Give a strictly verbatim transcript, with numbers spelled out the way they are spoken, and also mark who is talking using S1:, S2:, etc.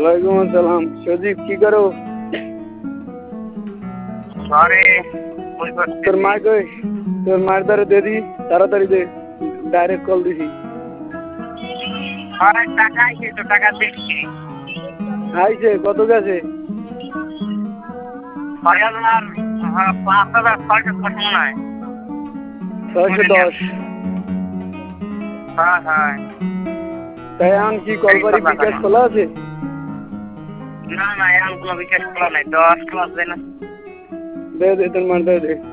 S1: ওয়ালাইকুম আসসালাম। সজীব কি করো?
S2: আরে
S1: তোর মা কই? তোর মায়ের দ্বারা দে দি, তাড়াতাড়ি দে, ডাইরেক্ট কল দিছি।
S2: আরে টাকা আইছে তো, টাকা দিচ্ছি।
S1: আইছে কত গেছে?
S2: ছয় হাজার হ্যাঁ পাঁচ হাজার ছয়শো দশ মনে হয়।
S1: ছয়শো দশ।
S2: হ্যাঁ হ্যাঁ।
S1: তাই এখন কি কলবারি বিকাশ খোলা আছে?
S2: না না এখন কোনো বিকাশ খোলা নাই, দশ ক্লাস দেয় না।
S1: দে দে তোর মার দে দে।